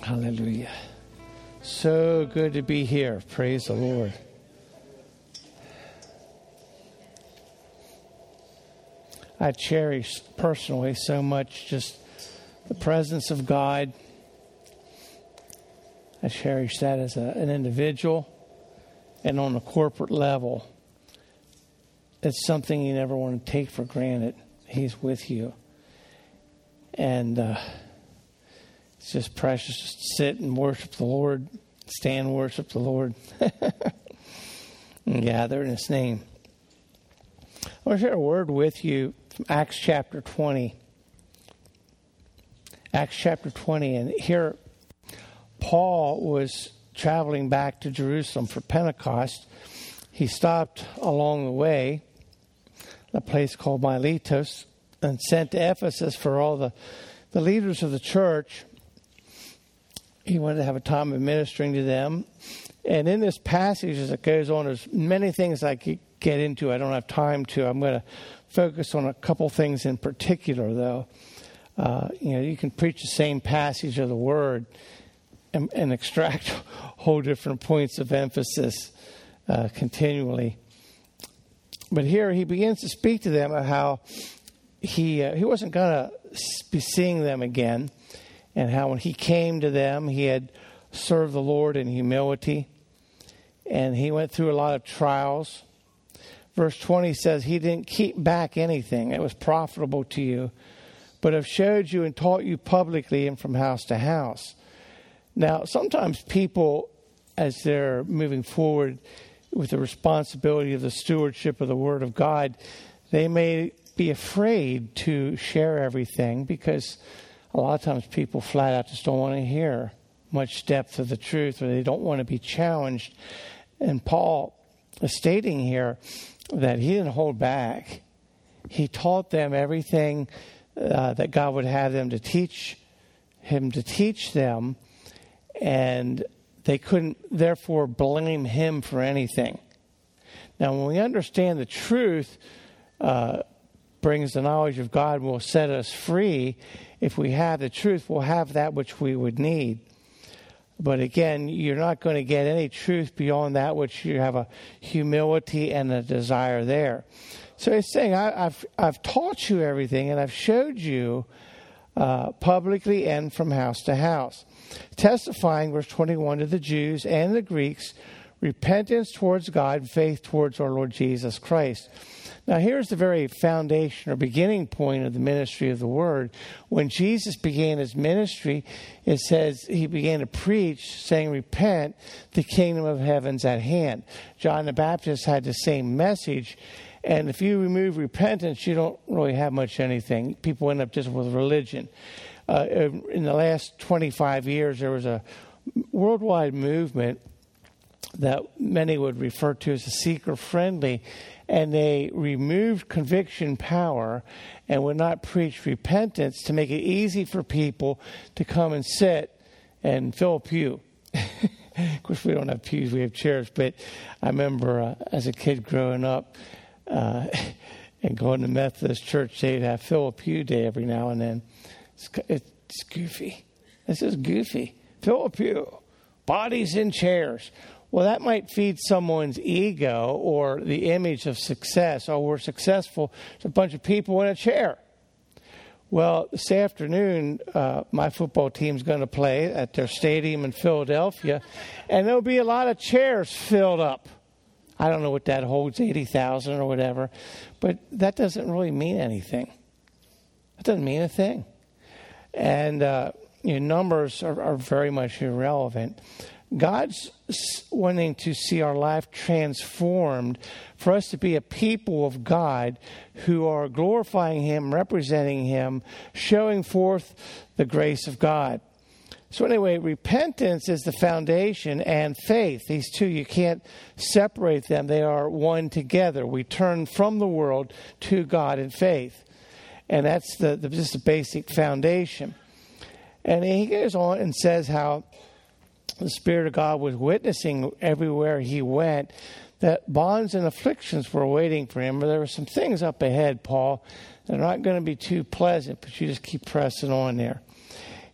Hallelujah. So good to be here. Praise the Lord. I cherish personally so much just the presence of God. I cherish that as an individual and on a corporate level. It's something you never want to take for granted. He's with you. And it's just precious just to sit and worship the Lord, stand and worship the Lord, and gather in His name. I want to share a word with you from Acts chapter 20. Acts chapter 20, and here Paul was traveling back to Jerusalem for Pentecost. He stopped along the way, a place called Miletus, and sent to Ephesus for all the leaders of the church. He wanted to have a time of ministering to them. And in this passage, as it goes on, there's many things I could get into. I don't have time to. I'm going to focus on a couple things in particular, though. You can preach the same passage of the Word and extract whole different points of emphasis continually. But here he begins to speak to them of how he wasn't going to be seeing them again, and how when he came to them, he had served the Lord in humility, and he went through a lot of trials. Verse 20 says, he didn't keep back anything that was profitable to you, but have showed you and taught you publicly and from house to house. Now, sometimes people, as they're moving forward with the responsibility of the stewardship of the Word of God, they may be afraid to share everything because a lot of times people flat out just don't want to hear much depth of the truth, or they don't want to be challenged. And Paul is stating here that he didn't hold back. He taught them everything that God would have them to teach him to teach them, and they couldn't therefore blame him for anything. Now, when we understand the truth brings the knowledge of God and will set us free, if we have the truth, we'll have that which we would need. But again, you're not going to get any truth beyond that which you have a humility and a desire there. So he's saying, I've taught you everything, and I've showed you publicly and from house to house. Testifying, verse 21, to the Jews and the Greeks, repentance towards God, faith towards our Lord Jesus Christ. Now, here's the very foundation or beginning point of the ministry of the Word. When Jesus began his ministry, it says he began to preach, saying, repent, the kingdom of heaven's at hand. John the Baptist had the same message. And if you remove repentance, you don't really have much anything. People end up just with religion. In the last 25 years, there was a worldwide movement that many would refer to as a seeker-friendly, and they removed conviction power and would not preach repentance to make it easy for people to come and sit and fill a pew. Of course, we don't have pews, we have chairs, but I remember as a kid growing up and going to Methodist church, they'd have fill a pew day every now and then. It's goofy. This is goofy. Fill a pew. Bodies in chairs. Well, that might feed someone's ego or the image of success. Oh, we're successful. There's a bunch of people in a chair. Well, this afternoon, my football team's going to play at their stadium in Philadelphia, and there'll be a lot of chairs filled up. I don't know what that holds, 80,000 or whatever, but that doesn't really mean anything. It doesn't mean a thing. And numbers are very much irrelevant. God's wanting to see our life transformed for us to be a people of God who are glorifying Him, representing Him, showing forth the grace of God. So anyway, repentance is the foundation, and faith. These two, you can't separate them. They are one together. We turn from the world to God in faith. And that's just the basic foundation. And he goes on and says how the Spirit of God was witnessing everywhere he went that bonds and afflictions were waiting for him. There were some things up ahead, Paul, that are not going to be too pleasant, but you just keep pressing on there.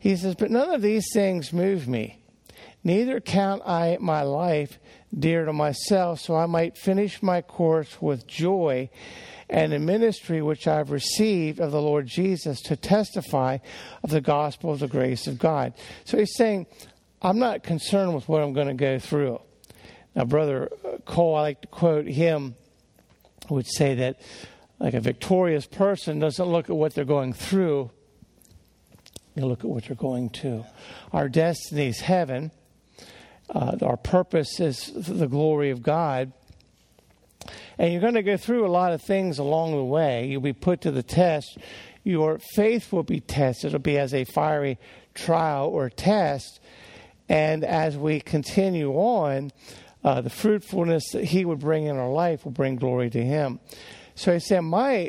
He says, but none of these things move me. Neither count I my life dear to myself, so I might finish my course with joy and the ministry which I've received of the Lord Jesus to testify of the gospel of the grace of God. So he's saying, I'm not concerned with what I'm going to go through. Now, Brother Cole, I like to quote him, would say that like a victorious person doesn't look at what they're going through. You look at what you're going to. Our destiny is heaven. Our purpose is the glory of God. And you're going to go through a lot of things along the way. You'll be put to the test. Your faith will be tested. It'll be as a fiery trial or test. And as we continue on, the fruitfulness that He would bring in our life will bring glory to Him. So He said, my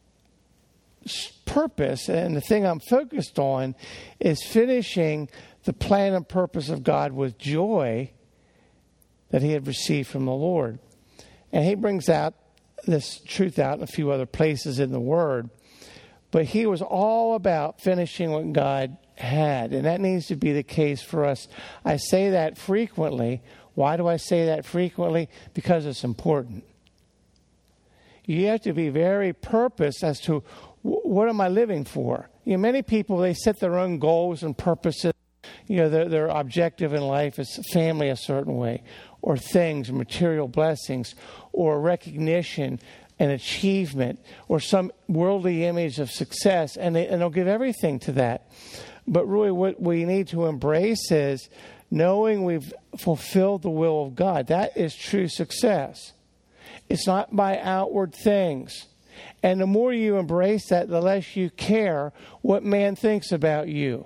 purpose and the thing I'm focused on is finishing the plan and purpose of God with joy that He had received from the Lord. And he brings out this truth out in a few other places in the Word. But he was all about finishing what God had. And that needs to be the case for us. I say that frequently. Why do I say that frequently? Because it's important. You have to be very purposed as to what am I living for? Many people, they set their own goals and purposes. Their objective in life is family a certain way, or things, material blessings, or recognition and achievement, or some worldly image of success, and they'll give everything to that. But really what we need to embrace is knowing we've fulfilled the will of God. That is true success. It's not by outward things. And the more you embrace that, the less you care what man thinks about you.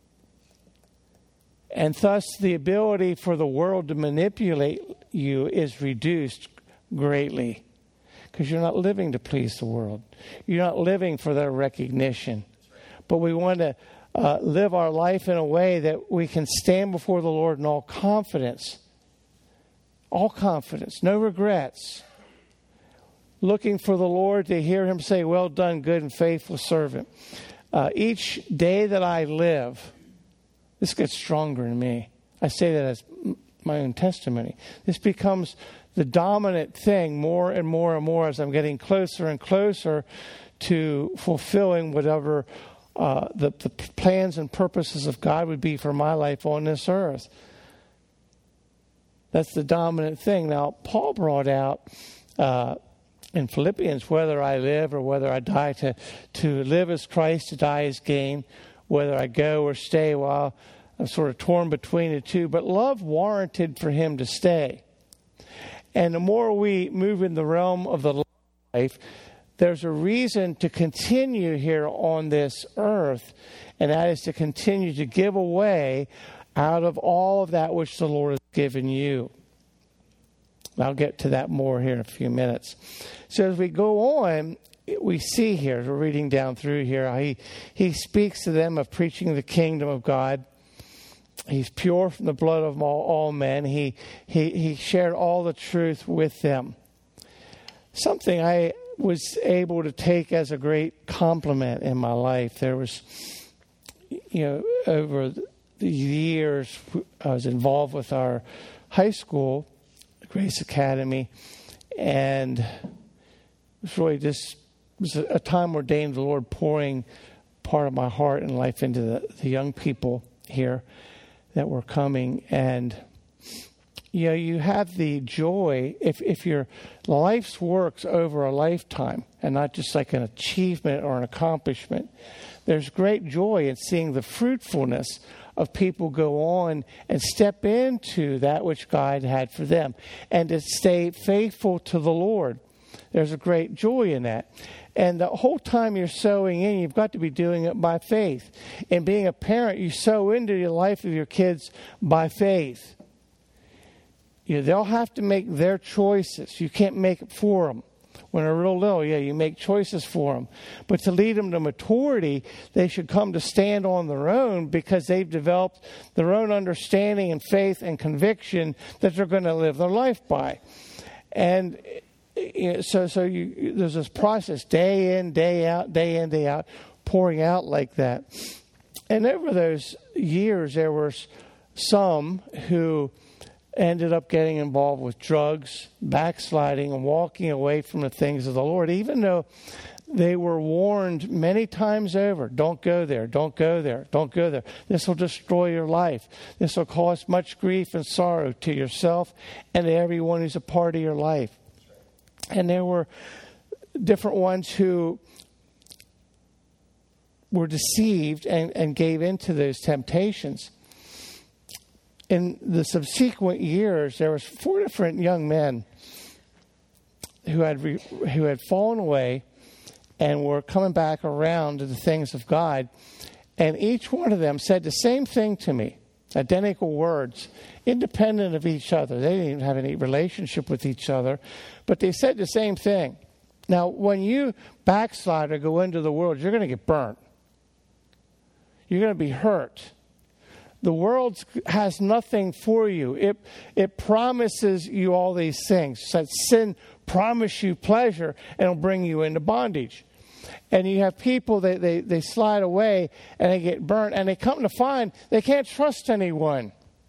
And thus the ability for the world to manipulate you is reduced greatly. Because you're not living to please the world. You're not living for their recognition. But we want to live our life in a way that we can stand before the Lord in all confidence. All confidence, no regrets. Looking for the Lord to hear Him say, well done, good and faithful servant. Each day that I live, this gets stronger in me. I say that as my own testimony. This becomes the dominant thing more and more and more as I'm getting closer and closer to fulfilling whatever the plans and purposes of God would be for my life on this earth. That's the dominant thing. Now, Paul brought out in Philippians, whether I live or whether I die, to live as Christ, to die as gain, whether I go or stay. Well, I'm sort of torn between the two, but love warranted for him to stay. And the more we move in the realm of the life, there's a reason to continue here on this earth, and that is to continue to give away out of all of that which the Lord has given you. I'll get to that more here in a few minutes. So as we go on, we see here, we're reading down through here, he speaks to them of preaching the kingdom of God. He's pure from the blood of all men. He shared all the truth with them. Something I was able to take as a great compliment in my life. There was, over the years, I was involved with our high school, Grace Academy, and it was really just was a time ordained the Lord pouring part of my heart and life into the young people here that were coming. And you have the joy if your life's work's over a lifetime and not just like an achievement or an accomplishment. There's great joy in seeing the fruitfulness of people go on and step into that which God had for them and to stay faithful to the Lord. There's a great joy in that. And the whole time you're sowing in, you've got to be doing it by faith. And being a parent, you sow into the life of your kids by faith. They'll have to make their choices. You can't make it for them. When they're real little, you make choices for them. But to lead them to maturity, they should come to stand on their own because they've developed their own understanding and faith and conviction that they're going to live their life by. And so there's this process, day in, day out, pouring out like that. And over those years, there were some who ended up getting involved with drugs, backsliding, and walking away from the things of the Lord, even though they were warned many times over, don't go there, don't go there, don't go there. This will destroy your life. This will cause much grief and sorrow to yourself and to everyone who's a part of your life. And there were different ones who were deceived and gave into those temptations. In the subsequent years, there was 4 different young men who had fallen away and were coming back around to the things of God. And each one of them said the same thing to me, identical words, independent of each other. They didn't even have any relationship with each other, but they said the same thing. Now, when you backslide or go into the world, you're going to get burnt. You're going to be hurt. The world has nothing for you. It promises you all these things. So sin promises you pleasure and it'll bring you into bondage. And you have people that they slide away and they get burnt, and they come to find they can't trust anyone.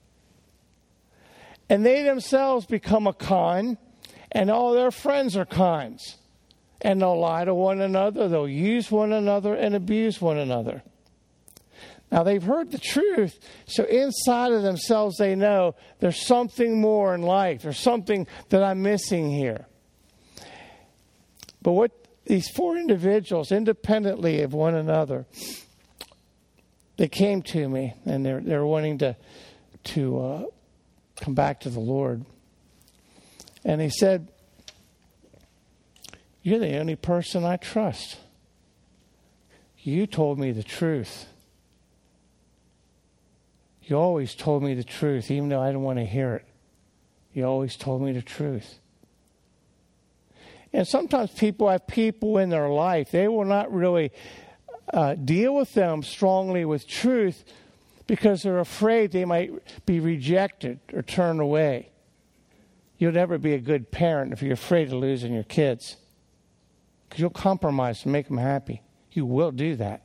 And they themselves become a con, and all their friends are cons. And they'll lie to one another, they'll use one another and abuse one another. Now, they've heard the truth, so inside of themselves they know there's something more in life. There's something that I'm missing here. But what these 4 individuals, independently of one another, they came to me, and they're wanting to come back to the Lord. And they said, "You're the only person I trust. You told me the truth. You always told me the truth, even though I didn't want to hear it. You always told me the truth." And sometimes people have people in their life, they will not really deal with them strongly with truth because they're afraid they might be rejected or turned away. You'll never be a good parent if you're afraid of losing your kids, because you'll compromise to make them happy. You will do that.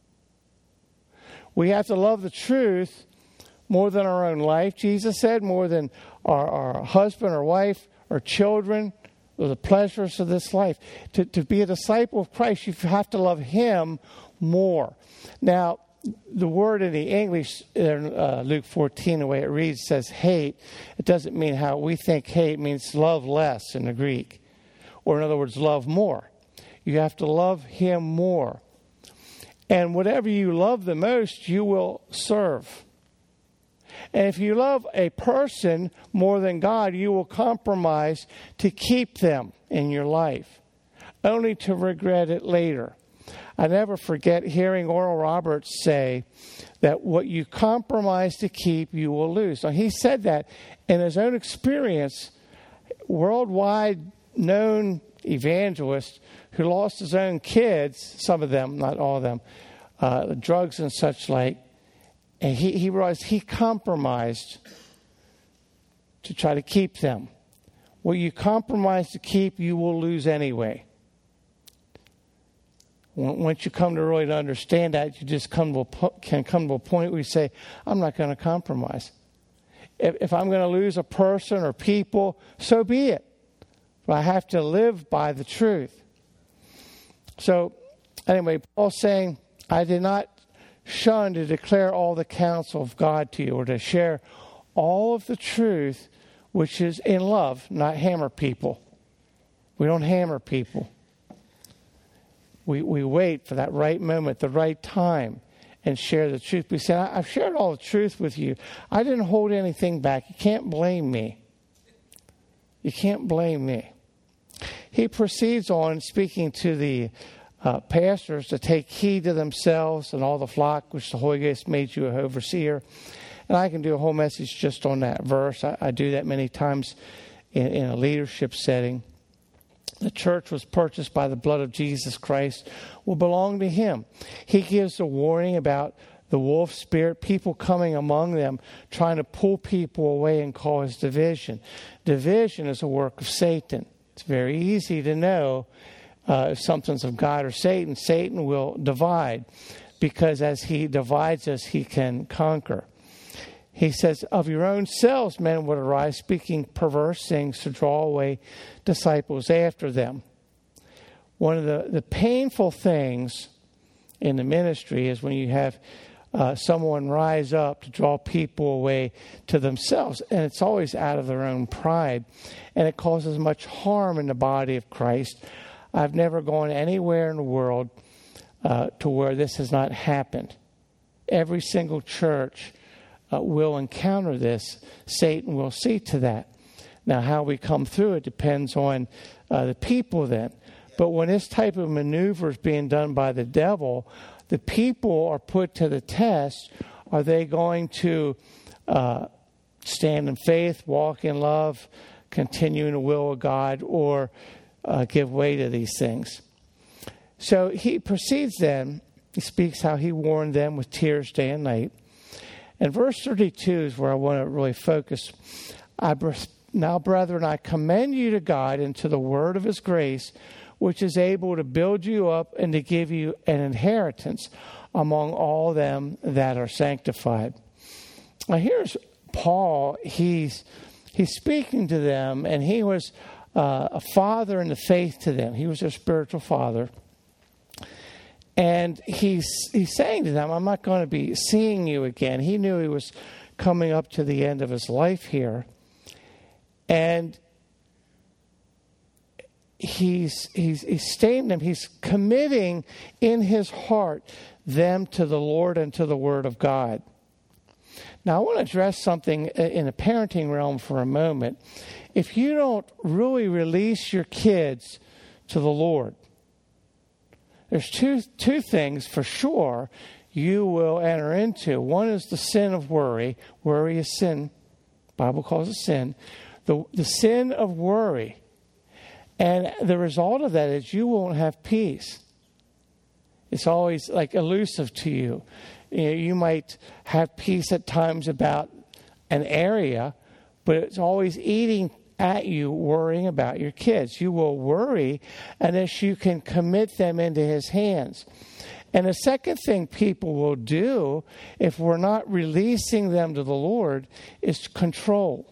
We have to love the truth more than our own life, Jesus said, more than our husband or wife or children or the pleasures of this life. To be a disciple of Christ, you have to love Him more. Now, the word in the English, Luke 14, the way it reads, says hate. It doesn't mean how we think hate. It means love less in the Greek. Or in other words, love more. You have to love Him more. And whatever you love the most, you will serve. And if you love a person more than God, you will compromise to keep them in your life, only to regret it later. I never forget hearing Oral Roberts say that what you compromise to keep, you will lose. Now, he said that in his own experience, worldwide known evangelist who lost his own kids, some of them, not all of them, drugs and such like. And he realized he compromised to try to keep them. What you compromise to keep, you will lose anyway. Once you come to really understand that, you just can come to a point where you say, I'm not going to compromise. If I'm going to lose a person or people, so be it. But I have to live by the truth. So, anyway, Paul's saying, I did not shun to declare all the counsel of God to you, or to share all of the truth which is in love, not hammer people. We don't hammer people. We wait for that right moment, the right time, and share the truth. We say, I've shared all the truth with you. I didn't hold anything back. You can't blame me. You can't blame me. He proceeds on speaking to the pastors to take heed to themselves and all the flock which the Holy Ghost made you an overseer. And I can do a whole message just on that verse. I do that many times in a leadership setting. The church was purchased by the blood of Jesus Christ, will belong to Him. He gives a warning about the wolf spirit, people coming among them, trying to pull people away and cause division. Division is a work of Satan. It's very easy to know if something's of God or Satan. Satan will divide. because as he divides us, he can conquer. He says, of your own selves men would arise, speaking perverse things to draw away disciples after them. One of the painful things in the ministry is when you have someone rise up to draw people away to themselves. And it's always out of their own pride. And it causes much harm in the body of Christ. I've never gone anywhere in the world to where this has not happened. Every single church will encounter this. Satan will see to that. Now, how we come through it depends on the people then. But when this type of maneuver is being done by the devil, the people are put to the test. Are they going to stand in faith, walk in love, continue in the will of God, or give way to these things? So he proceeds then. He speaks how he warned them with tears day and night. And verse 32 is where I want to really focus. Now, brethren, I commend you to God and to the word of his grace, which is able to build you up and to give you an inheritance among all them that are sanctified. Now, here's Paul. He's speaking to them, and he was a father in the faith to them. He was their spiritual father. And he's saying to them, I'm not going to be seeing you again. He knew he was coming up to the end of his life here. And he's stating them, he's committing in his heart them to the Lord and to the Word of God. Now, I want to address something in the parenting realm for a moment. If you don't really release your kids to the Lord, there's two things for sure you will enter into. One is the sin of worry. Worry is sin. The Bible calls it sin. The sin of worry. And the result of that is you won't have peace. It's always like elusive to you. You might have peace at times about an area, but it's always eating at you, worrying about your kids. You will worry unless you can commit them into his hands. And the second thing people will do if we're not releasing them to the Lord is control.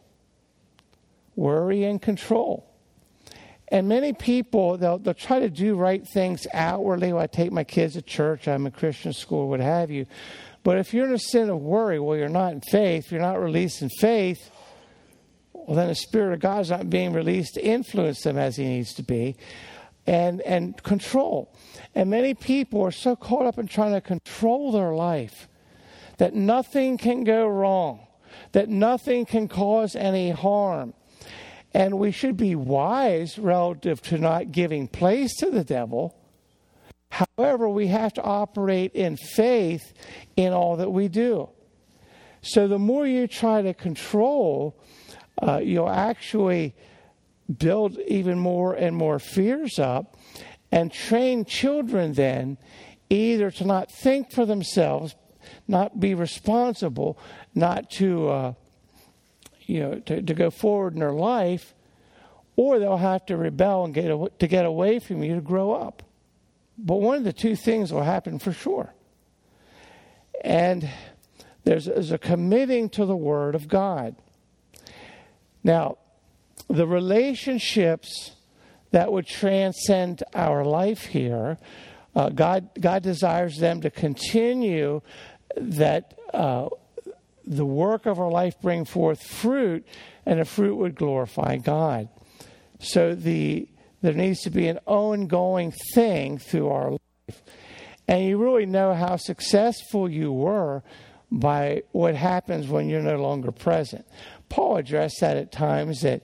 Worry and control. And many people, they'll try to do right things outwardly. Well, I take my kids to church, I'm in Christian school, what have you. But if you're in a sin of worry, well, you're not in faith, you're not releasing faith, well, then the Spirit of God is not being released to influence them as he needs to be. And control. And many people are so caught up in trying to control their life that nothing can go wrong, that nothing can cause any harm. And we should be wise relative to not giving place to the devil. However, we have to operate in faith in all that we do. So the more you try to control, you'll actually build even more and more fears up and train children then either to not think for themselves, not be responsible, not to to go forward in their life, or they'll have to rebel and get away from you to grow up. But one of the two things will happen for sure. And there's a committing to the Word of God. Now, the relationships that would transcend our life here, God desires them to continue that the work of our life bring forth fruit, and the fruit would glorify God. So there needs to be an ongoing thing through our life. And you really know how successful you were by what happens when you're no longer present. Paul addressed that at times, that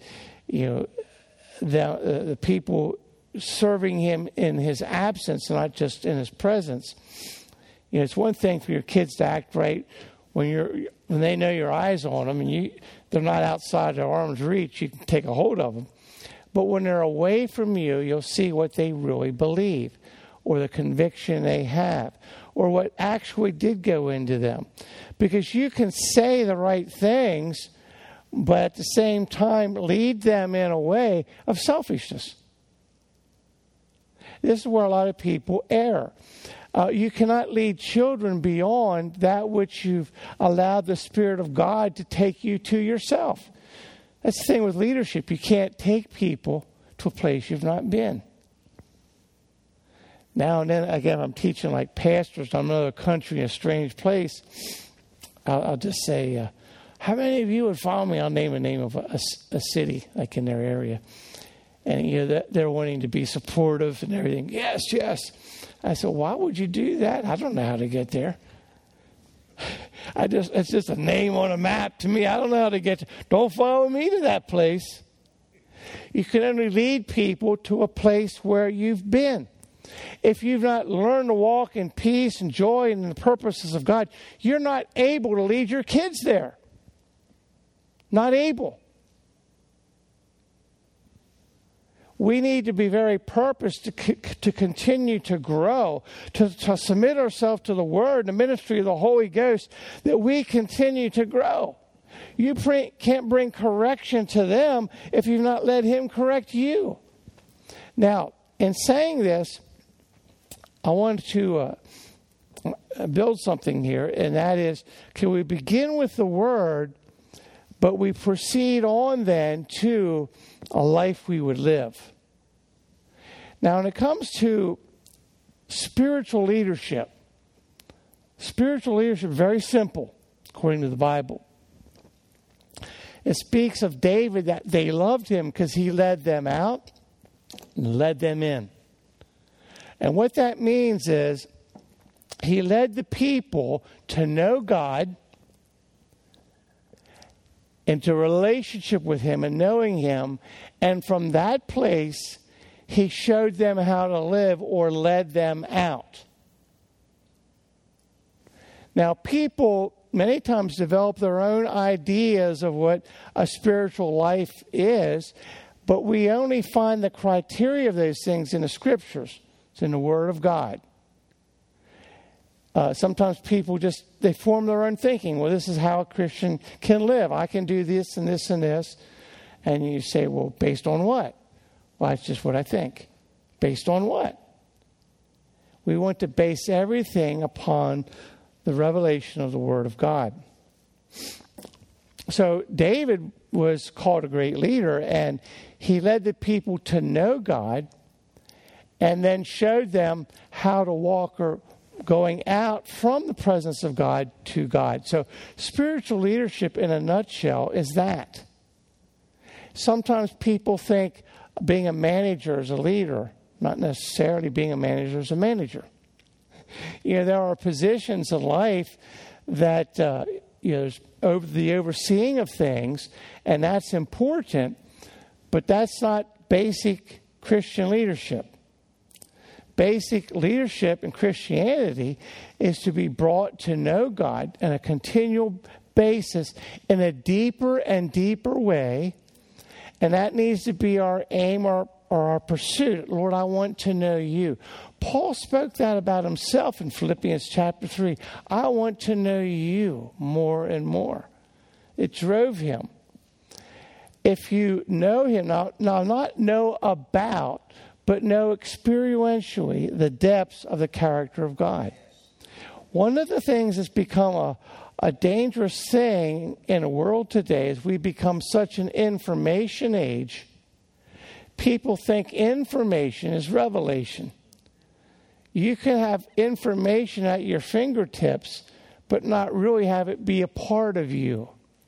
the people serving him in his absence, not just in his presence. It's one thing for your kids to act right when they know your eyes on them and they're not outside their arm's reach. You can take a hold of them. But when they're away from you, you'll see what they really believe, or the conviction they have, or what actually did go into them. Because you can say the right things, but at the same time lead them in a way of selfishness. This is where a lot of people err. You cannot lead children beyond that which you've allowed the Spirit of God to take you to yourself. That's the thing with leadership. You can't take people to a place you've not been. Now and then, again, I'm teaching like pastors in another country, in a strange place. I'll just say, how many of you would follow me? I'll name a name of a city, like in their area. And they're wanting to be supportive and everything. Yes, yes. I said, why would you do that? I don't know how to get there. It's just a name on a map to me. I don't know how to get there. Don't follow me to that place. You can only lead people to a place where you've been. If you've not learned to walk in peace and joy and the purposes of God, you're not able to lead your kids there. Not able. We need to be very purposed to continue to grow, to submit ourselves to the Word, the ministry of the Holy Ghost, that we continue to grow. You can't bring correction to them if you've not let Him correct you. Now, in saying this, I want to build something here, and that is, can we begin with the Word, but we proceed on then to a life we would live. Now, when it comes to spiritual leadership, very simple, according to the Bible. It speaks of David that they loved him because he led them out and led them in. And what that means is he led the people to know God, into a relationship with Him and knowing Him. And from that place, He showed them how to live or led them out. Now, people many times develop their own ideas of what a spiritual life is, but we only find the criteria of those things in the Scriptures. It's in the Word of God. Sometimes people they form their own thinking. Well, this is how a Christian can live. I can do this and this and this. And you say, well, based on what? Well, it's just what I think. Based on what? We want to base everything upon the revelation of the Word of God. So David was called a great leader, and he led the people to know God and then showed them how to walk or going out from the presence of God to God. So spiritual leadership in a nutshell is that. Sometimes people think being a manager is a leader, not necessarily being a manager is a manager. There are positions in life that there's over the overseeing of things, and that's important, but that's not basic Christian leadership. Basic leadership in Christianity is to be brought to know God on a continual basis in a deeper and deeper way. And that needs to be our aim or our pursuit. Lord, I want to know you. Paul spoke that about himself in Philippians chapter 3. I want to know you more and more. It drove him. If you know him, now not know about, but know experientially the depths of the character of God. One of the things that's become a dangerous thing in the world today is we become such an information age. People think information is revelation. You can have information at your fingertips, but not really have it be a part of you.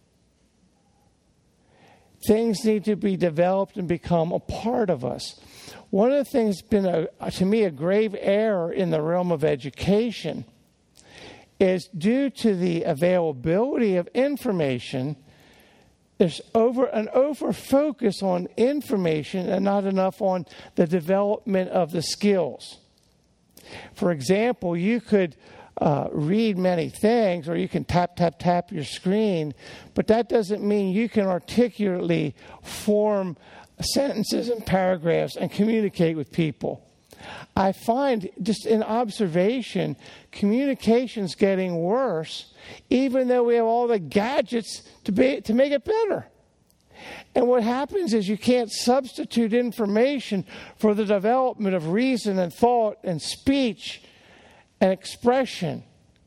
Things need to be developed and become a part of us. One of the things that's been, to me, a grave error in the realm of education is due to the availability of information. There's an over-focus on information and not enough on the development of the skills. For example, you could read many things, or you can tap your screen, but that doesn't mean you can articulately form sentences and paragraphs and communicate with people. I find, just in observation, communication's getting worse, even though we have all the gadgets to make it better. And what happens is you can't substitute information for the development of reason and thought and speech and expression.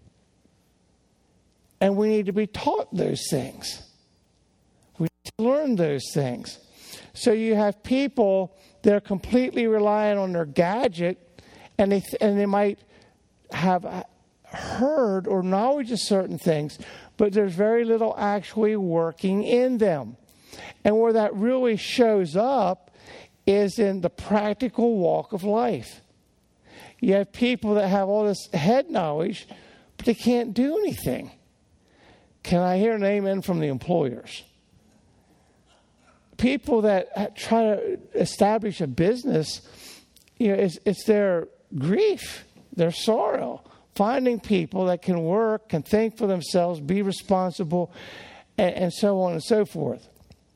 And we need to be taught those things. We need to learn those things. So you have people that are completely reliant on their gadget, and they might have heard or knowledge of certain things, but there's very little actually working in them. And where that really shows up is in the practical walk of life. You have people that have all this head knowledge, but they can't do anything. Can I hear an amen from the employers? People that try to establish a business, it's their grief, their sorrow, finding people that can work, can think for themselves, be responsible, and so on and so forth.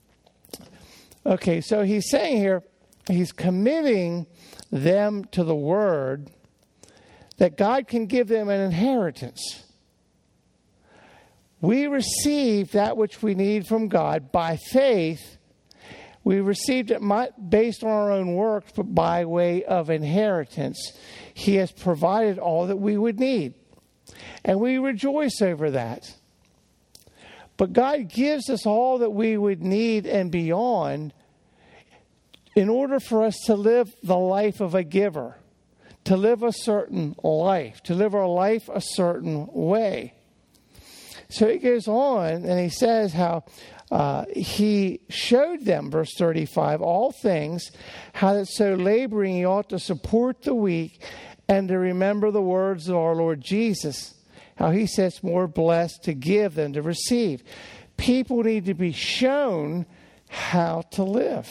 Okay, so he's saying here, he's committing them to the word that God can give them an inheritance. We receive that which we need from God by faith. We received it not based on our own works, but by way of inheritance. He has provided all that we would need. And we rejoice over that. But God gives us all that we would need and beyond in order for us to live the life of a giver, to live a certain life, to live our life a certain way. So he goes on and he says how he showed them, verse 35, all things, how that so laboring he ought to support the weak and to remember the words of our Lord Jesus, how he says more blessed to give than to receive. People need to be shown how to live.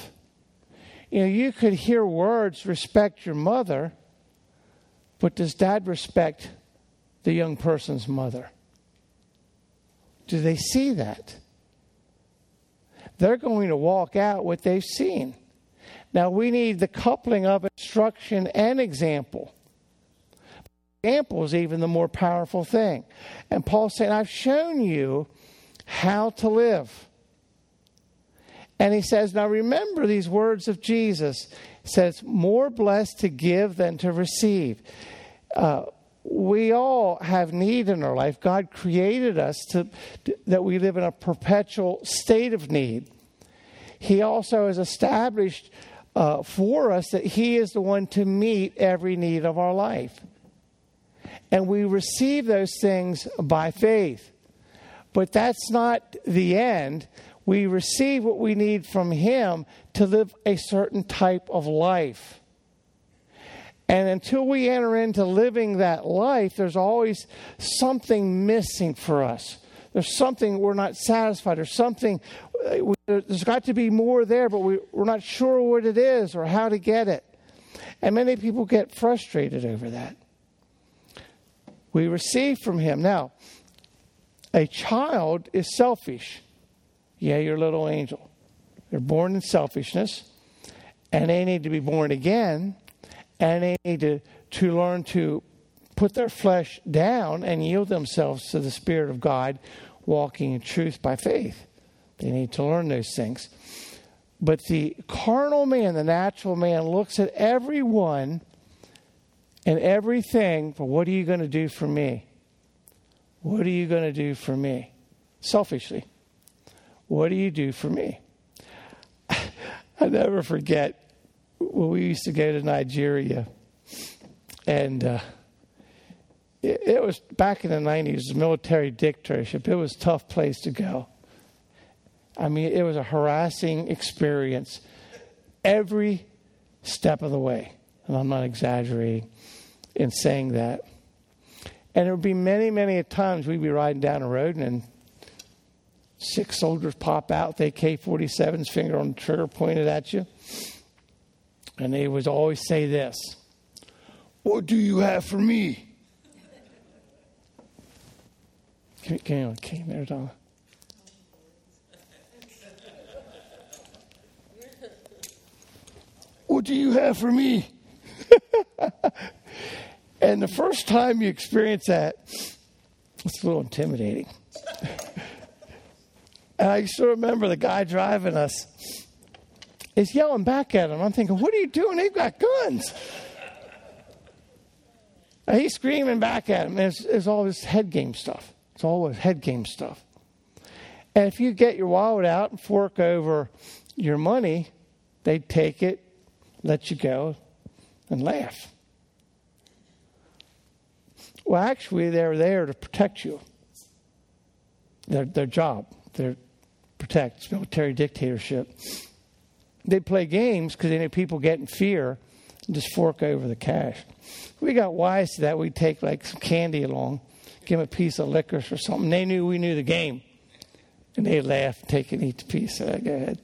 You could hear words, respect your mother, but does dad respect the young person's mother? Do they see that? They're going to walk out what they've seen. Now, we need the coupling of instruction and example. Example is even the more powerful thing. And Paul's saying, I've shown you how to live. And he says, now remember these words of Jesus. He says, more blessed to give than to receive. We all have need in our life. God created us that we live in a perpetual state of need. He also has established for us that he is the one to meet every need of our life. And we receive those things by faith. But that's not the end. We receive what we need from him to live a certain type of life. And until we enter into living that life, there's always something missing for us. There's something we're not satisfied. There's got to be more there, but we're not sure what it is or how to get it. And many people get frustrated over that. We receive from him. Now, a child is selfish. Yeah, your little angel. They're born in selfishness, and they need to be born again, and they need to learn to put their flesh down and yield themselves to the Spirit of God, walking in truth by faith. They need to learn those things. But the carnal man, the natural man, looks at everyone and everything for, what are you going to do for me? What are you going to do for me? Selfishly. What do you do for me? I never forget when we used to go to Nigeria. And it was back in the 90s, military dictatorship. It was a tough place to go. I mean, it was a harassing experience every step of the way. And I'm not exaggerating in saying that. And there would be many, many times we'd be riding down the road and 6 soldiers pop out with AK-47s, finger on the trigger pointed at you. And they would always say this, what do you have for me? Can there's all. What do you have for me? And the first time you experience that, it's a little intimidating. And I still remember the guy driving us is yelling back at him. I'm thinking, what are you doing? They've got guns. And he's screaming back at him. And it's all this head game stuff. It's always head game stuff. And if you get your wallet out and fork over your money, they take it, let you go, and laugh. Well, actually, they're there to protect you. Their job, their protect. It's military dictatorship. They play games because they know people get in fear and just fork over the cash. We got wise to that. We'd take like some candy along, give them a piece of licorice or something. They knew we knew the game. And they'd laugh, take and eat the piece. Go ahead.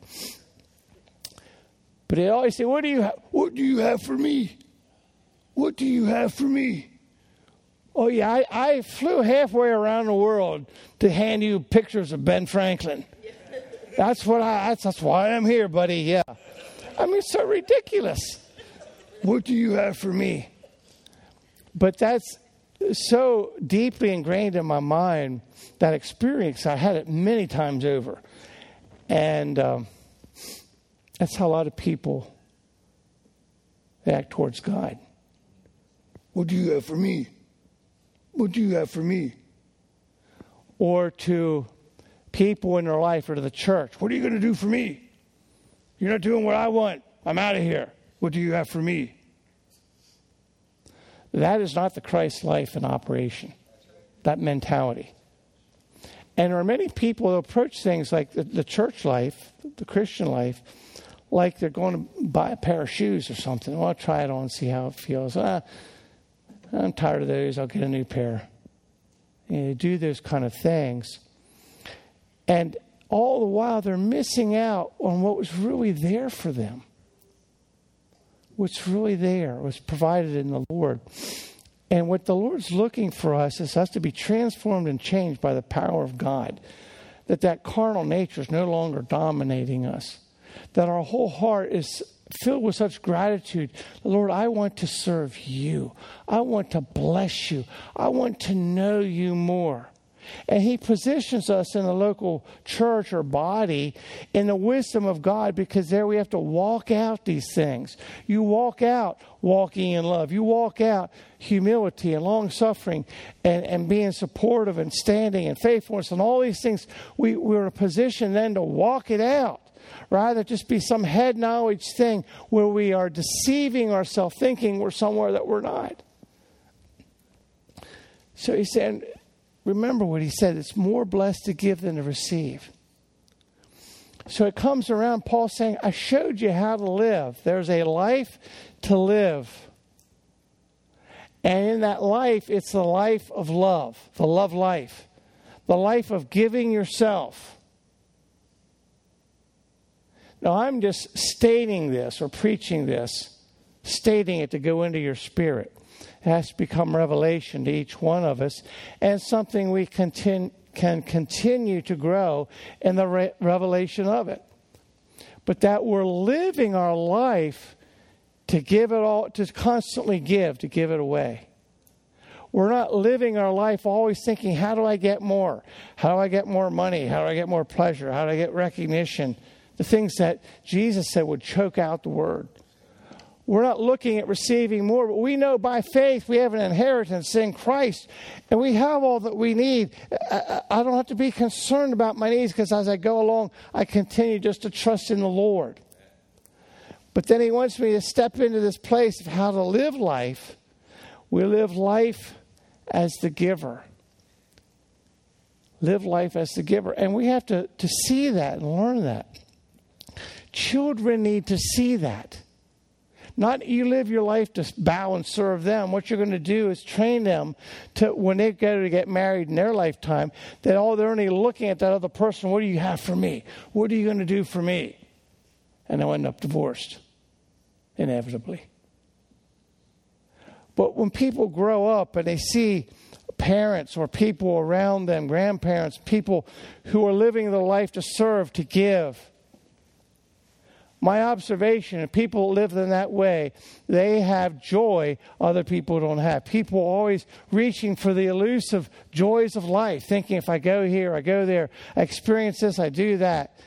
But they always say, what do you have for me? What do you have for me? Oh, yeah, I flew halfway around the world to hand you pictures of Ben Franklin. That's why I'm here, buddy. Yeah. I mean, it's so ridiculous. What do you have for me? But that's so deeply ingrained in my mind, that experience. I had it many times over. And that's how a lot of people act towards God. What do you have for me? What do you have for me? Or to people in their life or to the church. What are you going to do for me? You're not doing what I want. I'm out of here. What do you have for me? That is not the Christ life in operation. That mentality. And there are many people who approach things like the church life, the Christian life, like they're going to buy a pair of shoes or something. Well, I'll try it on and see how it feels. I'm tired of those. I'll get a new pair. They do those kind of things. And all the while, they're missing out on what was really there for them. What's really there was provided in the Lord. And what the Lord's looking for us is us to be transformed and changed by the power of God. That carnal nature is no longer dominating us. That our whole heart is filled with such gratitude. Lord, I want to serve you. I want to bless you. I want to know you more. And he positions us in the local church or body in the wisdom of God, because there we have to walk out these things. You walk out walking in love. You walk out humility and long-suffering and being supportive and standing and faithfulness and all these things. We're in a position then to walk it out. Rather just be some head knowledge thing where we are deceiving ourselves, thinking we're somewhere that we're not. So he said, remember what he said, it's more blessed to give than to receive. So it comes around Paul saying, I showed you how to live. There's a life to live. And in that life, it's the life of love, the love life, the life of giving yourself. Now, I'm just stating this or preaching this, stating it to go into your spirit. It has to become revelation to each one of us, and something we can continue to grow in the revelation of it. But that we're living our life to give it all, to constantly give, to give it away. We're not living our life always thinking, how do I get more? How do I get more money? How do I get more pleasure? How do I get recognition? The things that Jesus said would choke out the word. We're not looking at receiving more, but we know by faith we have an inheritance in Christ, and we have all that we need. I don't have to be concerned about my needs, because as I go along, I continue just to trust in the Lord. But then he wants me to step into this place of how to live life. We live life as the giver. Live life as the giver. And we have to see that and learn that. Children need to see that. Not you live your life to bow and serve them. What you're going to do is train them to, when they go to get married in their lifetime, that all they're only looking at that other person. What do you have for me? What are you going to do for me? And they'll end up divorced, inevitably. But when people grow up and they see parents or people around them, grandparents, people who are living their life to serve, to give, my observation, if people live in that way, they have joy other people don't have. People are always reaching for the elusive joys of life, thinking if I go here, I go there, I experience this, I do that.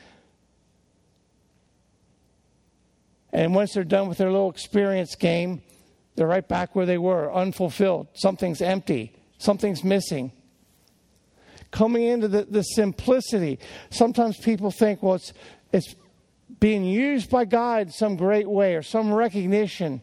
And once they're done with their little experience game, They're right back where they were, unfulfilled. Something's empty. Something's missing. Coming into the simplicity. Sometimes people think, well, it's being used by God in some great way or some recognition.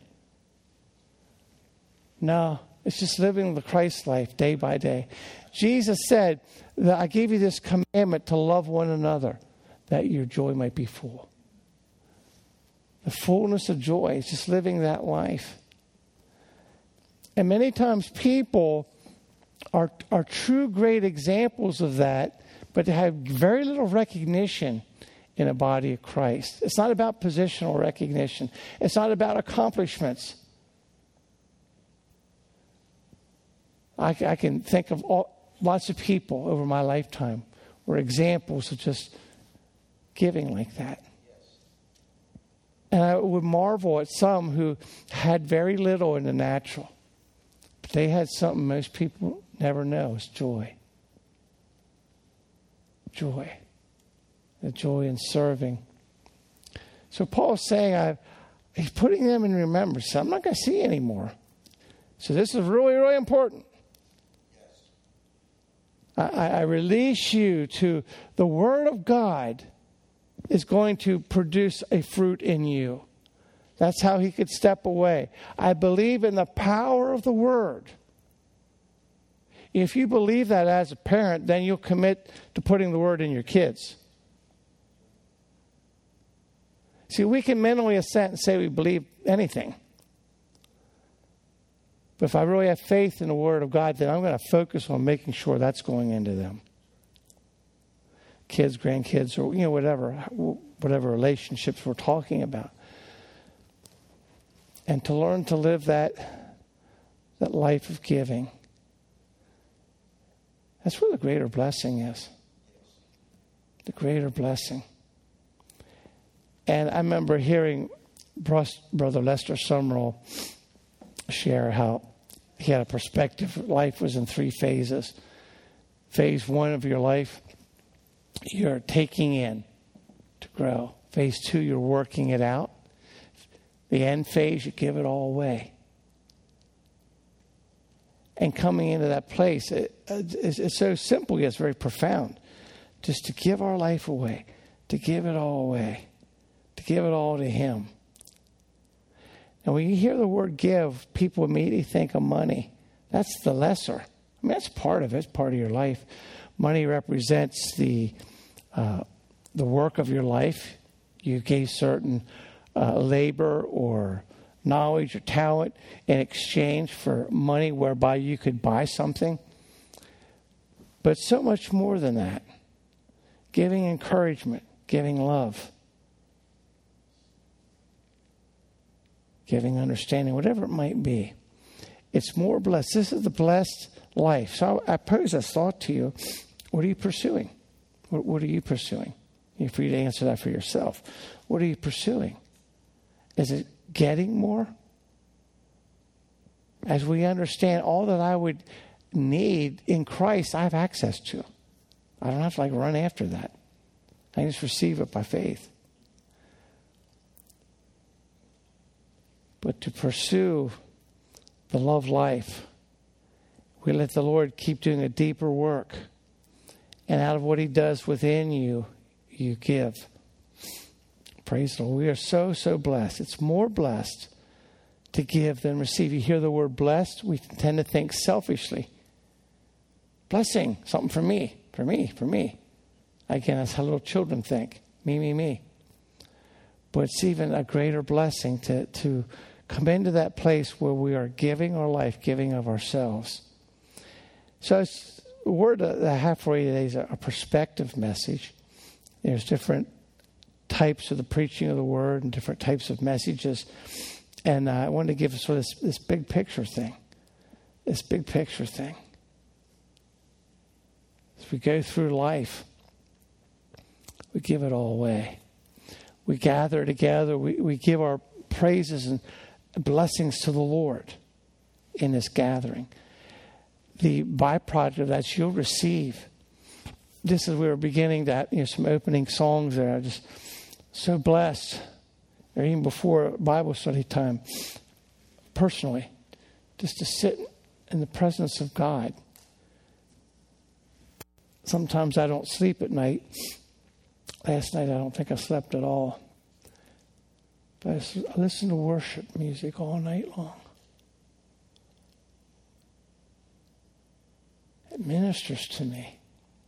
No, it's just living the Christ life day by day. Jesus said that I gave you this commandment to love one another, that your joy might be full. The fullness of joy is just living that life. And many times people are true great examples of that, but they have very little recognition in a body of Christ. It's not about positional recognition. It's not about accomplishments. I can think of lots of people over my lifetime were examples of just giving like that. And I would marvel at some who had very little in the natural. But they had something most people never know. It's joy. Joy. The joy in serving. So Paul's saying, he's putting them in remembrance. I'm not going to see anymore. So this is really, really important. I release you to the Word of God is going to produce a fruit in you. That's how he could step away. I believe in the power of the Word. If you believe that as a parent, then you'll commit to putting the Word in your kids. See, we can mentally assent and say we believe anything. But if I really have faith in the Word of God, then I'm going to focus on making sure that's going into them. Kids, grandkids, or whatever relationships we're talking about. And to learn to live that life of giving. That's where the greater blessing is. The greater blessing. And I remember hearing Brother Lester Sumrall share how he had a perspective. Life was in 3 phases. Phase 1 of your life, you're taking in to grow. Phase 2, you're working it out. The end phase, you give it all away. And coming into that place, it's so simple, yet it's very profound. Just to give our life away, to give it all away, to give it all to Him. And when you hear the word give, people immediately think of money. That's the lesser. I mean, that's part of it. It's part of your life. Money represents the work of your life. You gave certain labor or knowledge or talent in exchange for money whereby you could buy something. But so much more than that. Giving encouragement, giving love, giving understanding, whatever it might be. It's more blessed. This is the blessed life. So I pose this thought to you. What are you pursuing? What are you pursuing? You're free to answer that for yourself. What are you pursuing? Is it getting more? As we understand all that I would need in Christ, I have access to. I don't have to run after that. I just receive it by faith. But to pursue the love life, we let the Lord keep doing a deeper work. And out of what He does within you, you give. Praise the Lord. We are so, so blessed. It's more blessed to give than receive. You hear the word blessed, we tend to think selfishly. Blessing, something for me, for me, for me. Again, that's how little children think. Me, me, me. But it's even a greater blessing to come into that place where we are giving our life, giving of ourselves. So the word that I have for you today is a perspective message. There's different types of the preaching of the word and different types of messages. And I wanted to give us sort of this big picture thing. This big picture thing. As we go through life, we give it all away. We gather together. We give our praises and blessings to the Lord in this gathering. The byproduct of that you'll receive. Just as we were beginning that, some opening songs there, I'm just so blessed. Or even before Bible study time, personally, just to sit in the presence of God. Sometimes I don't sleep at night. Last night I don't think I slept at all. But I listen to worship music all night long. It ministers to me.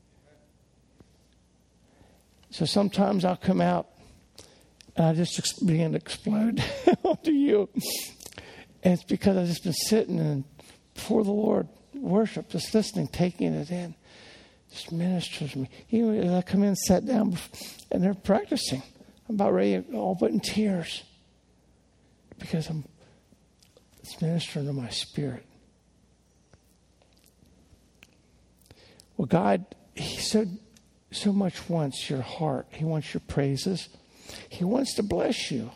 So sometimes I'll come out and I just begin to explode onto you. And it's because I've just been sitting and before the Lord, worship, just listening, taking it in. Just ministers to me. Even as I come in, sat down, and they're practicing. I'm about ready, all but in tears. Because it's ministering to my spirit. Well, God, He so much wants your heart. He wants your praises. He wants to bless you.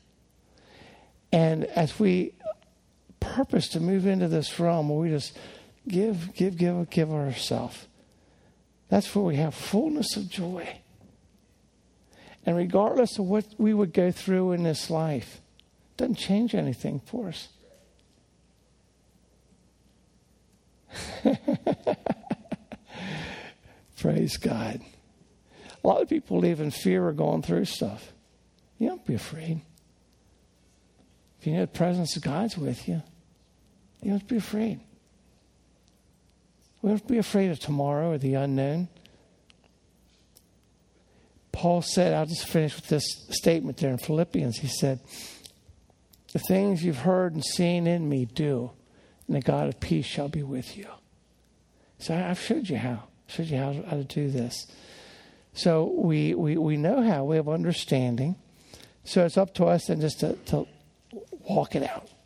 And as we purpose to move into this realm where we just give ourselves, that's where we have fullness of joy. And regardless of what we would go through in this life, it doesn't change anything for us. Praise God. A lot of people live in fear of going through stuff. You don't be afraid. If you know the presence of God's with you, you don't have to be afraid. We don't have to be afraid of tomorrow or the unknown. Paul said, I'll just finish with this statement there in Philippians. He said, the things you've heard and seen in me do, and the God of peace shall be with you. So I've showed you how. Showed you how to do this. So we know how. We have understanding. So it's up to us then just to walk it out.